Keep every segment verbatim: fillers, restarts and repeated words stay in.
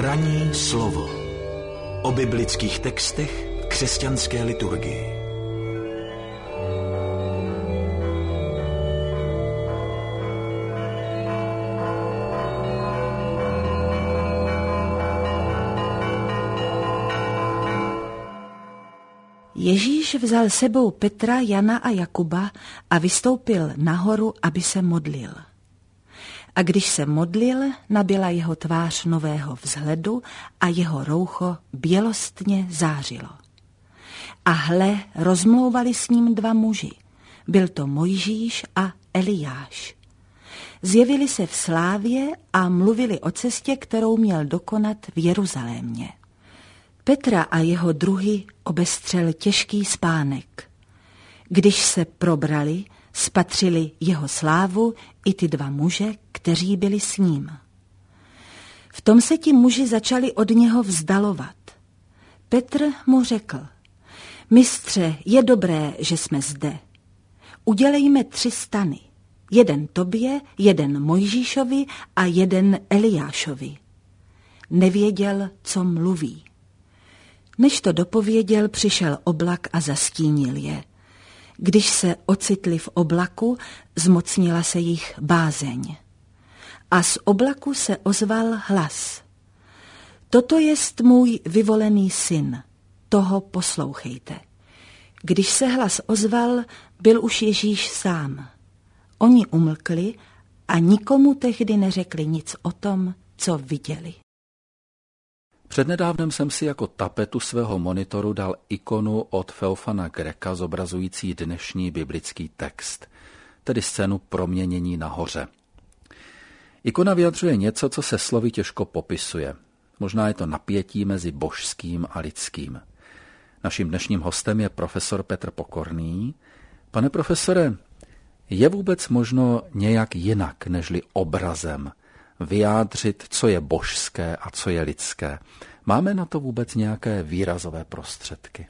Ranní slovo o biblických textech v křesťanské liturgii. Ježíš vzal sebou Petra, Jana a Jakuba a vystoupil nahoru, aby se modlil. A když se modlil, nabyla jeho tvář nového vzhledu a jeho roucho bělostně zářilo. A hle, rozmlouvali s ním dva muži. Byl to Mojžíš a Eliáš. Zjevili se v slávě a mluvili o cestě, kterou měl dokonat v Jeruzalémě. Petra a jeho druhy obestřel těžký spánek. Když se probrali, spatřili jeho slávu i ty dva muže, kteří byli s ním. V tom se ti muži začali od něho vzdalovat. Petr mu řekl: Mistře, je dobré, že jsme zde. Udělejme tři stany. Jeden tobě, jeden Mojžíšovi a jeden Eliášovi. Nevěděl, co mluví. Než to dopověděl, přišel oblak a zastínil je. Když se ocitli v oblaku, zmocnila se jich bázeň. A z oblaku se ozval hlas: Toto jest můj vyvolený syn, toho poslouchejte. Když se hlas ozval, byl už Ježíš sám. Oni umlkli a nikomu tehdy neřekli nic o tom, co viděli. Přednedávnem jsem si jako tapetu svého monitoru dal ikonu od Feofana Greka zobrazující dnešní biblický text, tedy scénu proměnění nahoře. Ikona vyjadřuje něco, co se slovy těžko popisuje. Možná je to napětí mezi božským a lidským. Naším dnešním hostem je profesor Petr Pokorný. Pane profesore, je vůbec možno nějak jinak nežli obrazem vyjádřit, co je božské a co je lidské? Máme na to vůbec nějaké výrazové prostředky?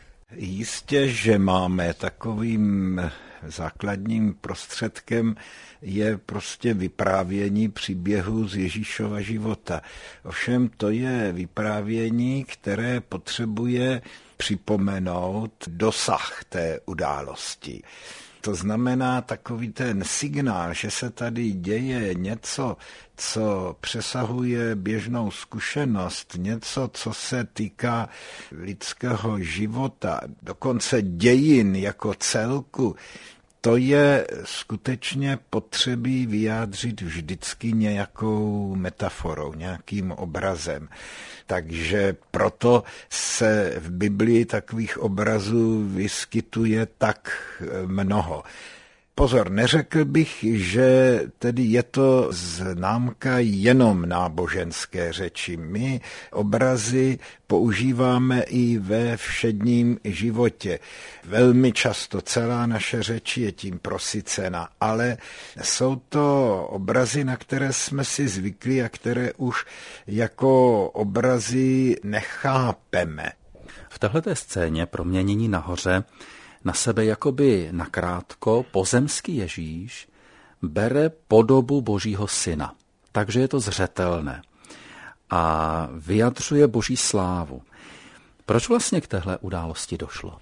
Jistě, že máme. Takovým základním prostředkem je prostě vyprávění příběhu z Ježíšova života. Ovšem to je vyprávění, které potřebuje připomenout dosah té události. To znamená takový ten signál, že se tady děje něco, co přesahuje běžnou zkušenost, něco, co se týká lidského života, dokonce dějin jako celku. To je skutečně potřebí vyjádřit vždycky nějakou metaforou, nějakým obrazem. Takže proto se v Biblii takových obrazů vyskytuje tak mnoho. Pozor, neřekl bych, že tedy je to známka jenom náboženské řeči. My obrazy používáme i ve všedním životě. Velmi často celá naše řeč je tím prosycena, ale jsou to obrazy, na které jsme si zvykli a které už jako obrazy nechápeme. V téhleté scéně proměnění nahoře na sebe jakoby nakrátko pozemský Ježíš bere podobu Božího syna. Takže je to zřetelné. A vyjadřuje Boží slávu. Proč vlastně k téhle události došlo?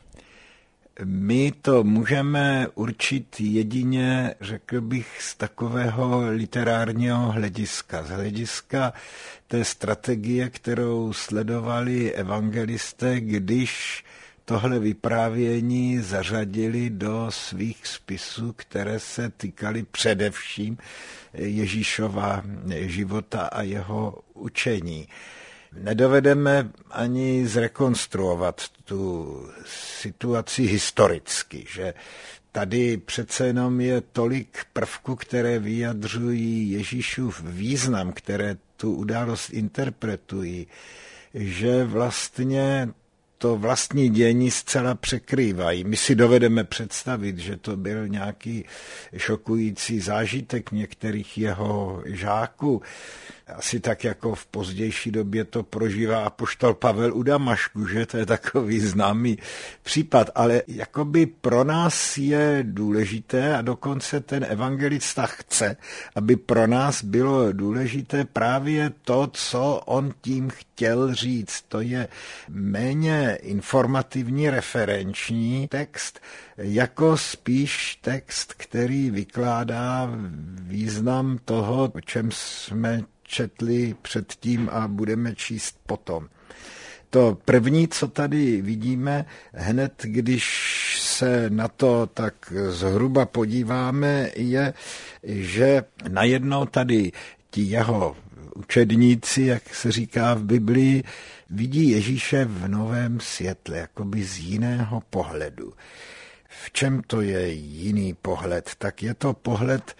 My to můžeme určit jedině, řekl bych, z takového literárního hlediska. Z hlediska té strategie, kterou sledovali evangelisté, když tohle vyprávění zařadili do svých spisů, které se týkaly především Ježíšova života a jeho učení. Nedovedeme ani zrekonstruovat tu situaci historicky, že tady přece jenom je tolik prvků, které vyjadřují Ježíšův význam, které tu událost interpretují, že vlastně to vlastní dění zcela překrývají. My si dovedeme představit, že to byl nějaký šokující zážitek některých jeho žáků, asi tak jako v pozdější době to prožívá apoštol Pavel u Damašku, že to je takový známý případ, ale jakoby pro nás je důležité a dokonce ten evangelista chce, aby pro nás bylo důležité právě to, co on tím chtěl říct. To je méně informativní referenční text, jako spíš text, který vykládá význam toho, o čem jsme četli předtím a budeme číst potom. To první, co tady vidíme, hned když se na to tak zhruba podíváme, je, že najednou tady ti jeho učedníci, jak se říká v Biblii, vidí Ježíše v novém světle, jakoby z jiného pohledu. V čem to je jiný pohled? Tak je to pohled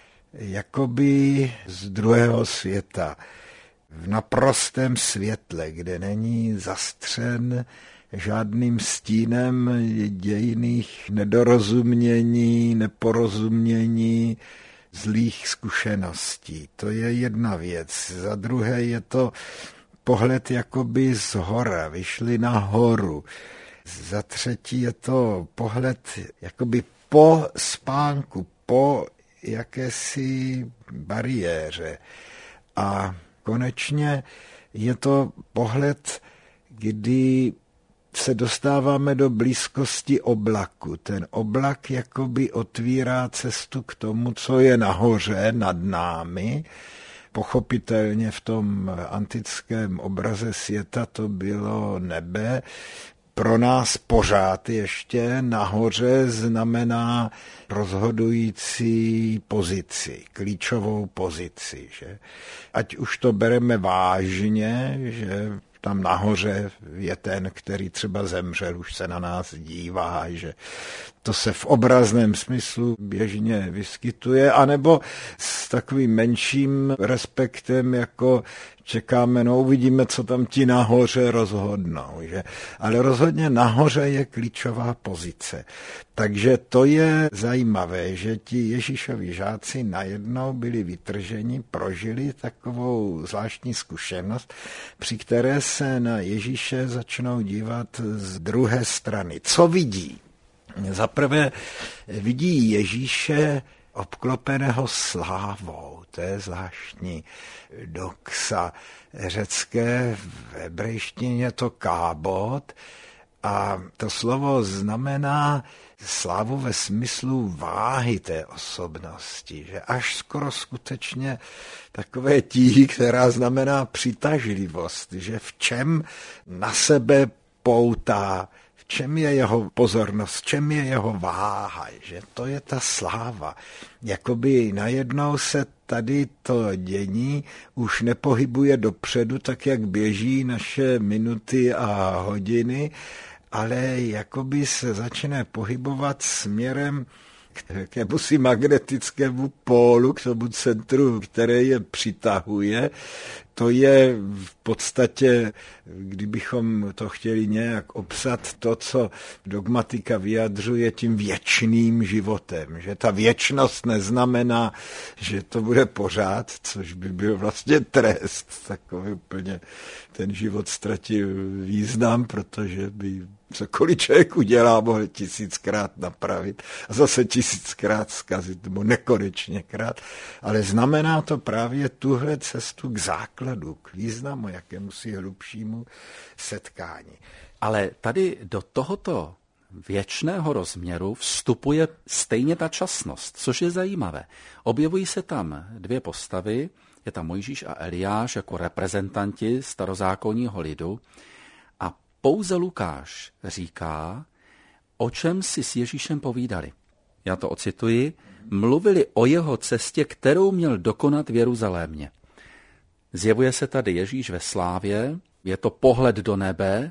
jakoby z druhého světa, v naprostém světle, kde není zastřen žádným stínem dějinných nedorozumění, neporozumění, zlých zkušeností. To je jedna věc. Za druhé je to pohled jakoby z hora, vyšli na horu. Za třetí je to pohled jakoby po spánku, po jakési bariéře. A konečně je to pohled, kdy se dostáváme do blízkosti oblaku. Ten oblak jakoby otvírá cestu k tomu, co je nahoře nad námi. Pochopitelně v tom antickém obraze světa to bylo nebe. Pro nás pořád ještě nahoře znamená rozhodující pozici, klíčovou pozici. Že? Ať už to bereme vážně, že tam nahoře je ten, který třeba zemřel, už se na nás dívá, že to se v obrazném smyslu běžně vyskytuje, anebo s takovým menším respektem, jako čekáme, no uvidíme, co tam ti nahoře rozhodnou. Že? Ale rozhodně nahoře je klíčová pozice. Takže to je zajímavé, že ti Ježíšovi žáci najednou byli vytrženi, prožili takovou zvláštní zkušenost, při které se na Ježíše začnou dívat z druhé strany. Co vidí? Za prvé vidí Ježíše obklopeného slávou. To je zvláštní doxa řecké, v hebrejštině to kábot a to slovo znamená slávu ve smyslu váhy té osobnosti, že až skoro skutečně takové tíhy, která znamená přitažlivost, že v čem na sebe poutá, v čem je jeho pozornost, v čem je jeho váha, že to je ta sláva. Jakoby najednou se tady to dění už nepohybuje dopředu, tak jak běží naše minuty a hodiny, ale jakoby se začne pohybovat směrem k jakémusi magnetickému pólu, k tomu centru, které je přitahuje. To je v podstatě, kdybychom to chtěli nějak obsat, to, co dogmatika vyjadřuje tím věčným životem. Že ta věčnost neznamená, že to bude pořád, což by byl vlastně trest. Takový úplně ten život ztratil význam, protože by cokoliv člověk udělá, mohl tisíckrát napravit a zase tisíckrát zkazit, nebo nekonečněkrát. Ale znamená to právě tuhle cestu k základu, k významu, jakémusi hlubšímu setkání. Ale tady do tohoto věčného rozměru vstupuje stejně ta časnost, což je zajímavé. Objevují se tam dvě postavy, je tam Mojžíš a Eliáš jako reprezentanti starozákonního lidu a pouze Lukáš říká, o čem si s Ježíšem povídali. Já to ocituji. Mluvili o jeho cestě, kterou měl dokonat v Jeruzalémě. Zjevuje se tady Ježíš ve slávě, je to pohled do nebe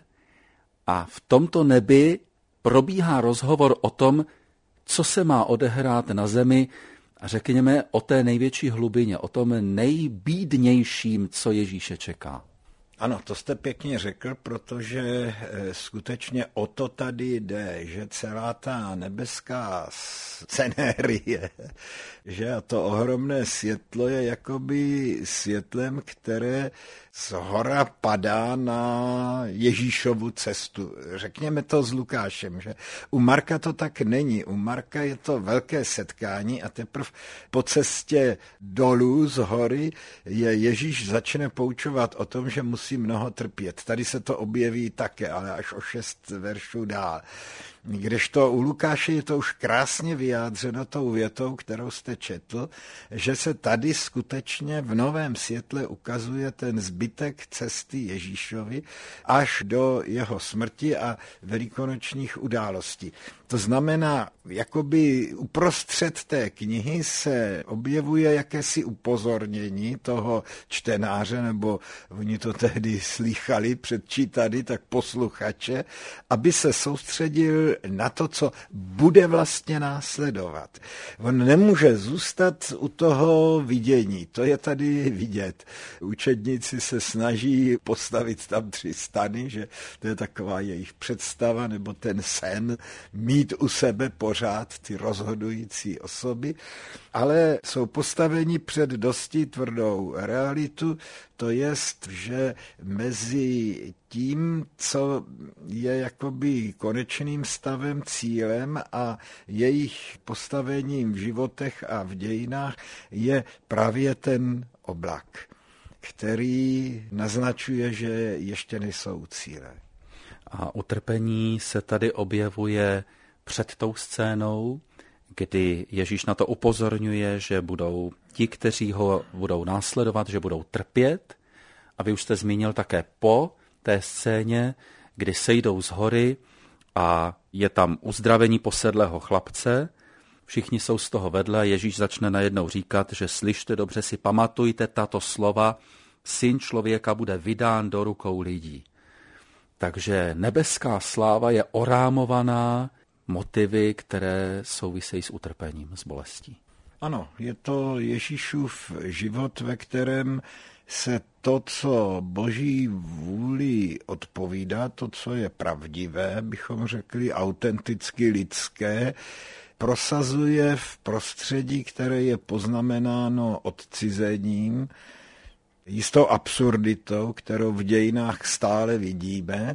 a v tomto nebi probíhá rozhovor o tom, co se má odehrát na zemi, a řekněme o té největší hlubině, o tom nejbídnějším, co Ježíše čeká. Ano, to jste pěkně řekl, protože skutečně o to tady jde, že celá ta nebeská scenérie, že a to ohromné světlo je jakoby světlem, které zhora padá na Ježíšovu cestu. Řekněme to s Lukášem, že u Marka to tak není. U Marka je to velké setkání a teprve po cestě dolů z hory je Ježíš začne poučovat o tom, že musí mnoho trpět. Tady se to objeví také, ale až o šest veršů dál. Kdežto u Lukáše je to už krásně vyjádřeno tou větou, kterou jste četl, že se tady skutečně v novém světle ukazuje ten zbytek cesty Ježíšovi až do jeho smrti a velikonočních událostí. To znamená, jakoby uprostřed té knihy se objevuje jakési upozornění toho čtenáře, nebo oni to tehdy slýchali, předčítali, tak posluchače, aby se soustředil na to, co bude vlastně následovat. On nemůže zůstat u toho vidění, to je tady vidět. Učedníci se snaží postavit tam tři stany, že to je taková jejich představa, nebo ten sen, mít u sebe pořád ty rozhodující osoby, ale jsou postaveni před dosti tvrdou realitu, to jest, že mezi tím, co je jakoby konečným stavem, cílem a jejich postavením v životech a v dějinách je právě ten oblak, který naznačuje, že ještě nejsou cíle. A utrpení se tady objevuje před tou scénou, kdy Ježíš na to upozorňuje, že budou ti, kteří ho budou následovat, že budou trpět. A vy už jste zmínil také po té scéně, kdy sejdou z hory a je tam uzdravení posedlého chlapce. Všichni jsou z toho vedle. Ježíš začne najednou říkat, že slyšte, dobře si pamatujte tato slova, syn člověka bude vydán do rukou lidí. Takže nebeská sláva je orámovaná motivy, které souvisejí s utrpením, s bolestí. Ano, je to Ježíšův život, ve kterém se to, co Boží vůli odpovídá, to, co je pravdivé, bychom řekli autenticky lidské, prosazuje v prostředí, které je poznamenáno odcizením, jistou absurditou, kterou v dějinách stále vidíme.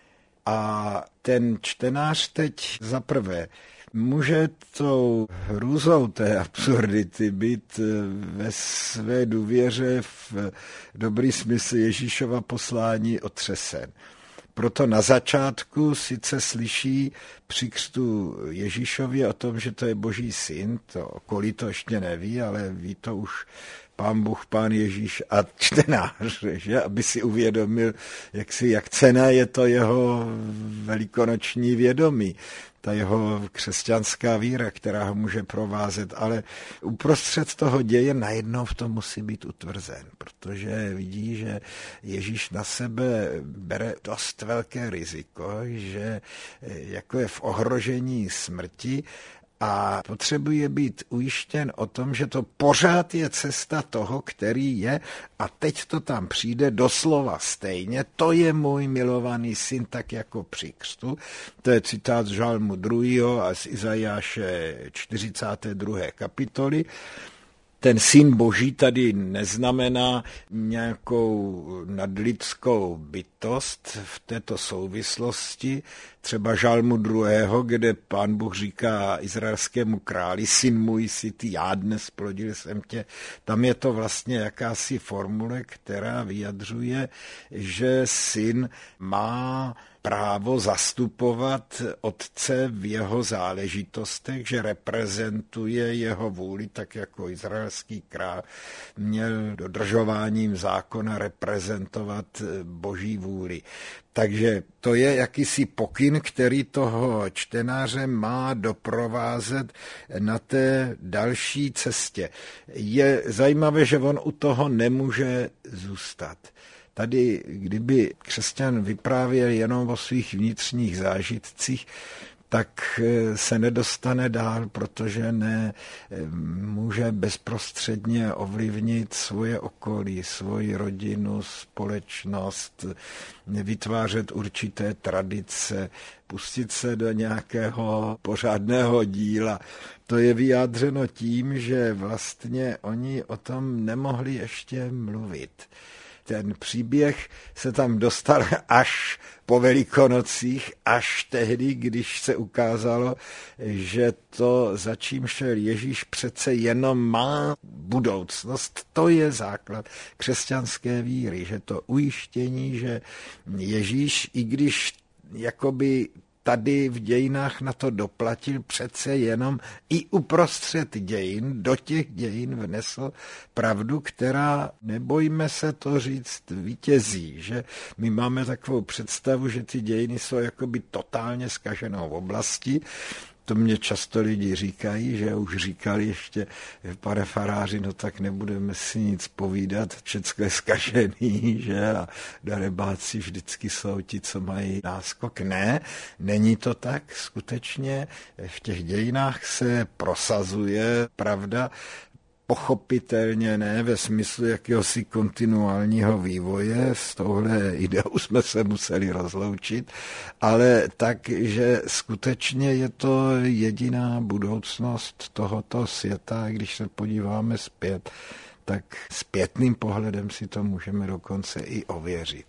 A ten čtenář teď zaprvé může tou hrůzou té absurdity být ve své důvěře v dobrý smysl Ježíšova poslání otřesen. Proto na začátku sice slyší při křtu Ježíšovi o tom, že to je Boží syn, to okolí to ještě neví, ale ví to už Pán Bůh, Pán Ježíš a čtenář, že? Aby si uvědomil, jak, si, jak cenné je to jeho velikonoční vědomí, ta jeho křesťanská víra, která ho může provázet, ale uprostřed toho děje najednou v tom musí být utvrzen, protože vidí, že Ježíš na sebe bere dost velké riziko, že jako je v ohrožení smrti, a potřebuje být ujištěn o tom, že to pořád je cesta toho, který je, a teď to tam přijde doslova stejně, to je můj milovaný syn, tak jako při křtu. To je citát z Žalmu druhého a z Izajáše čtyřicáté druhé kapitoly. Ten syn Boží tady neznamená nějakou nadlidskou bytost v této souvislosti. Třeba Žalmu druhého, kde Pán Bůh říká izraelskému králi, syn můj jsi ty, já dnes plodil jsem tě. Tam je to vlastně jakási formule, která vyjadřuje, že syn má právo zastupovat otce v jeho záležitostech, že reprezentuje jeho vůli, tak jako izraelský král měl dodržováním zákona reprezentovat Boží vůli. Takže to je jakýsi pokyn, který toho čtenáře má doprovázet na té další cestě. Je zajímavé, že on u toho nemůže zůstat. Tady, kdyby křesťan vyprávěl jenom o svých vnitřních zážitcích, tak se nedostane dál, protože ne může bezprostředně ovlivnit svoje okolí, svoji rodinu, společnost, vytvářet určité tradice, pustit se do nějakého pořádného díla. To je vyjádřeno tím, že vlastně oni o tom nemohli ještě mluvit. Ten příběh se tam dostal až po Velikonocích, až tehdy, když se ukázalo, že to, za čím šel Ježíš, přece jenom má budoucnost. To je základ křesťanské víry, že to ujištění, že Ježíš, i když jakoby tady v dějinách na to doplatil, přece jenom i uprostřed dějin, do těch dějin vnesl pravdu, která, nebojme se to říct, vítězí, že my máme takovou představu, že ty dějiny jsou jakoby totálně zkaženou oblastí. To mě často lidi říkají, že už říkali ještě, pane faráři, no tak nebudeme si nic povídat, všecko je zkažený, že a darebáci vždycky jsou ti, co mají náskok. Ne, není to tak, skutečně v těch dějinách se prosazuje pravda, pochopitelně ne ve smyslu jakéhosi kontinuálního vývoje, s touhle ideou jsme se museli rozloučit, ale tak, že skutečně je to jediná budoucnost tohoto světa, když se podíváme zpět, tak zpětným pohledem si to můžeme dokonce i ověřit.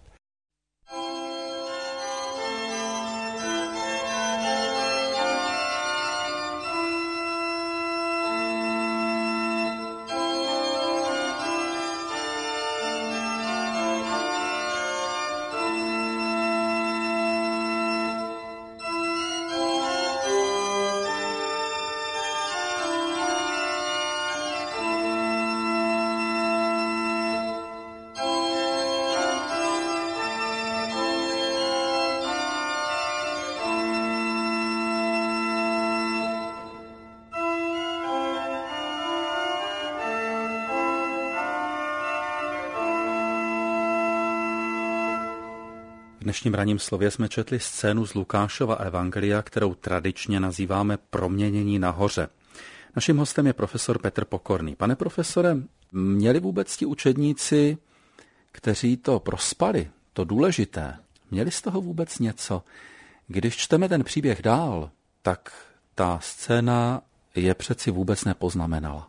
V dnešním ranním slově jsme četli scénu z Lukášova evangelia, kterou tradičně nazýváme Proměnění nahoře. Naším hostem je profesor Petr Pokorný. Pane profesore, měli vůbec ti učedníci, kteří to prospali, to důležité, měli z toho vůbec něco? Když čteme ten příběh dál, tak ta scéna je přeci vůbec nepoznamenala.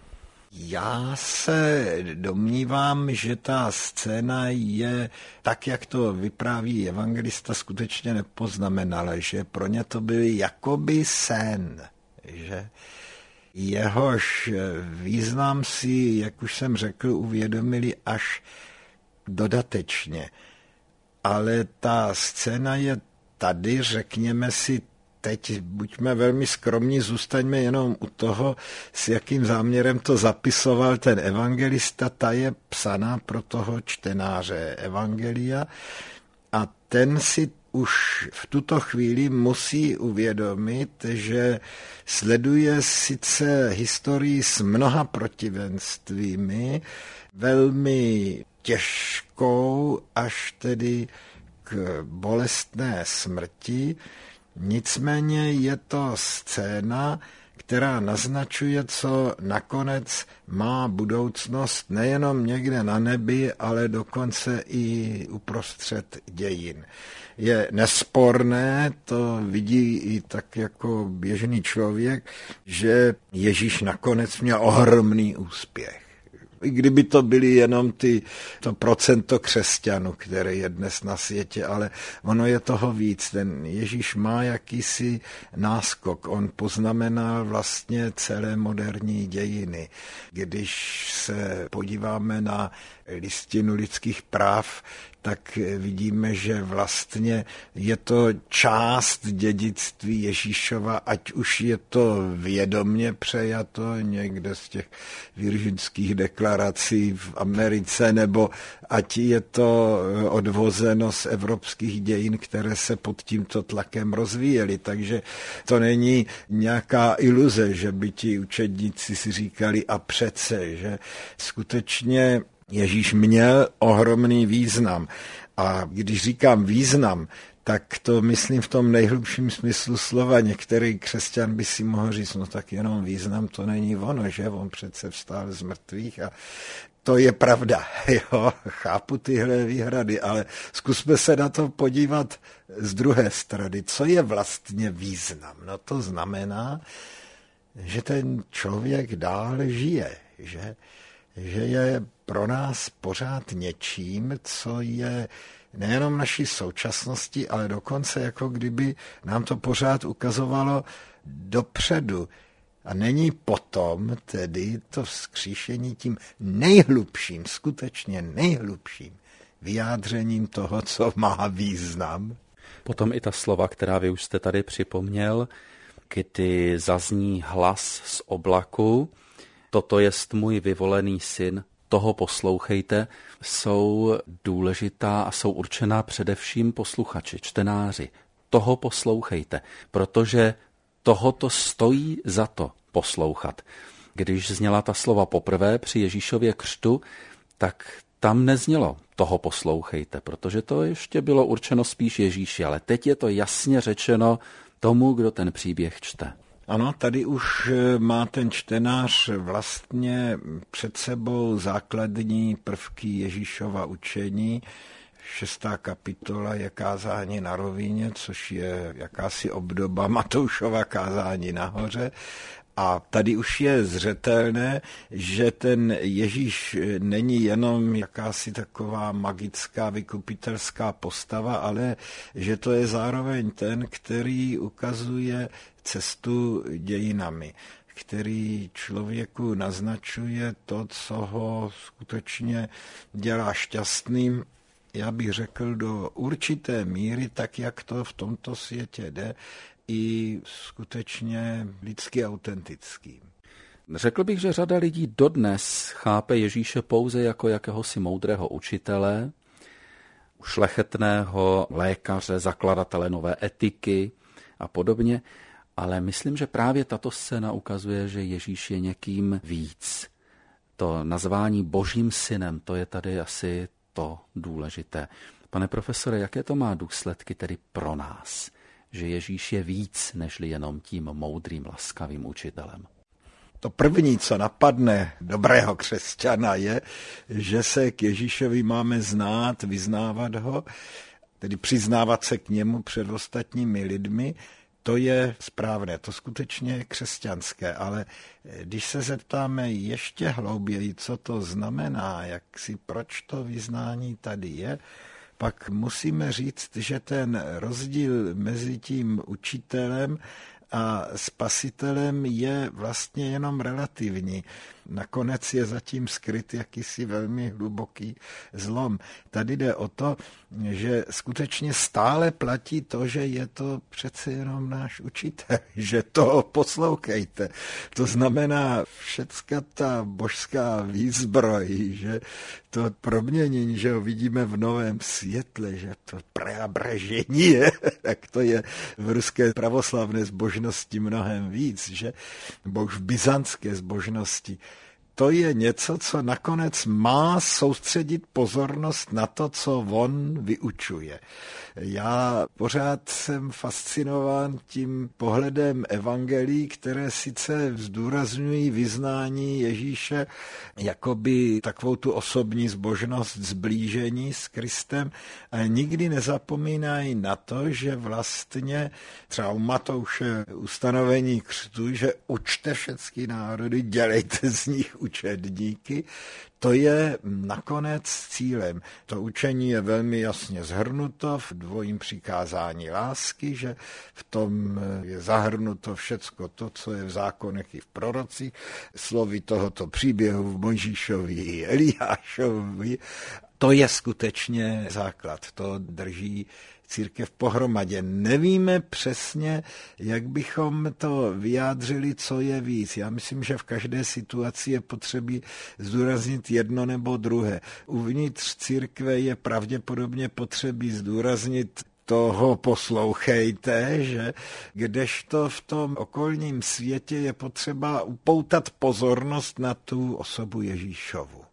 Já se domnívám, že ta scéna je tak, jak to vypráví evangelista, skutečně nepoznamenala, že pro ně to byl jakoby sen, že jehož význam si, jak už jsem řekl, uvědomili až dodatečně. Ale ta scéna je tady, řekněme si, teď buďme velmi skromní, zůstaňme jenom u toho, s jakým záměrem to zapisoval ten evangelista. Ta je psaná pro toho čtenáře evangelia a ten si už v tuto chvíli musí uvědomit, že sleduje sice historii s mnoha protivenstvími, velmi těžkou až tedy k bolestné smrti. Nicméně je to scéna, která naznačuje, co nakonec má budoucnost nejenom někde na nebi, ale dokonce i uprostřed dějin. Je nesporné, to vidí i tak jako běžný člověk, že Ježíš nakonec měl ohromný úspěch. I kdyby to byly jenom ty, to procento křesťanů, které je dnes na světě, ale ono je toho víc. Ten Ježíš má jakýsi náskok. On poznamenal vlastně celé moderní dějiny. Když se podíváme na listinu lidských práv, tak vidíme, že vlastně je to část dědictví Ježíšova, ať už je to vědomně přejato někde z těch viržinských deklarací v Americe, nebo ať je to odvozeno z evropských dějin, které se pod tímto tlakem rozvíjely. Takže to není nějaká iluze, že by ti učedníci si říkali a přece, že skutečně Ježíš měl ohromný význam. A když říkám význam, tak to myslím v tom nejhlubším smyslu slova. Některý křesťan by si mohl říct, no tak jenom význam to není ono, že on přece vstál z mrtvých a to je pravda, jo, chápu tyhle výhrady, ale zkusme se na to podívat z druhé strany. Co je vlastně význam? No to znamená, že ten člověk dál žije, že, že je pro nás pořád něčím, co je nejenom naší současnosti, ale dokonce jako kdyby nám to pořád ukazovalo dopředu. A není potom tedy to vzkříšení tím nejhlubším, skutečně nejhlubším vyjádřením toho, co má význam. Potom i ta slova, která vy už jste tady připomněl, kdy zazní hlas z oblaku, toto jest můj vyvolený syn, toho poslouchejte, jsou důležitá a jsou určená především posluchači, čtenáři. Toho poslouchejte, protože tohoto stojí za to poslouchat. Když zněla ta slova poprvé při Ježíšově křtu, tak tam neznělo toho poslouchejte, protože to ještě bylo určeno spíš Ježíši, ale teď je to jasně řečeno tomu, kdo ten příběh čte. Ano, tady už má ten čtenář vlastně před sebou základní prvky Ježíšova učení. Šestá kapitola je kázání na rovině, což je jakási obdoba Matoušova kázání nahoře. A tady už je zřetelné, že ten Ježíš není jenom jakási taková magická vykupitelská postava, ale že to je zároveň ten, který ukazuje cestu dějinami, který člověku naznačuje to, co ho skutečně dělá šťastným. Já bych řekl do určité míry, tak jak to v tomto světě jde, i skutečně lidsky autentickým. Řekl bych, že řada lidí dodnes chápe Ježíše pouze jako jakéhosi moudrého učitele, šlechetného lékaře, zakladatele nové etiky a podobně, ale myslím, že právě tato scéna ukazuje, že Ježíš je někým víc. To nazvání Božím synem, to je tady asi to důležité. Pane profesore, jaké to má důsledky tedy pro nás, že Ježíš je víc, nežli jenom tím moudrým, laskavým učitelem? To první, co napadne dobrého křesťana, je, že se k Ježíšovi máme znát, vyznávat ho, tedy přiznávat se k němu před ostatními lidmi. To je správné, to skutečně je křesťanské, ale když se zeptáme ještě hlouběji, co to znamená, jak si proč to vyznání tady je, pak musíme říct, že ten rozdíl mezi tím učitelem a spasitelem je vlastně jenom relativní. Nakonec je zatím skryt jakýsi velmi hluboký zlom. Tady jde o to, že skutečně stále platí to, že je to přece jenom náš učitel, že to poslouchejte. To znamená všecka ta božská výzbroj, že to proměnění, že ho vidíme v novém světle, že to preobražení je, tak to je v ruské pravoslavné zbožnosti mnohem víc, že bož v byzantské zbožnosti. To je něco, co nakonec má soustředit pozornost na to, co on vyučuje. Já pořád jsem fascinován tím pohledem evangelií, které sice zdůrazňují vyznání Ježíše jakoby takovou tu osobní zbožnost zblížení s Kristem, ale nikdy nezapomínají na to, že vlastně třeba u Matouše ustanovení křtu, že učte všechny národy, dělejte z nich učedníky, to je nakonec cílem. To učení je velmi jasně zhrnuto v dvojím přikázání lásky, že v tom je zahrnuto všecko to, co je v zákonech i v prorocích, slovy tohoto příběhu v Mojžíšovi i Eliášovi. To je skutečně základ, to drží církev pohromadě. Nevíme přesně, jak bychom to vyjádřili, co je víc. Já myslím, že v každé situaci je potřebí zdůraznit jedno nebo druhé. Uvnitř církve je pravděpodobně potřebí zdůraznit toho poslouchejte, že kdežto v tom okolním světě je potřeba upoutat pozornost na tu osobu Ježíšovu.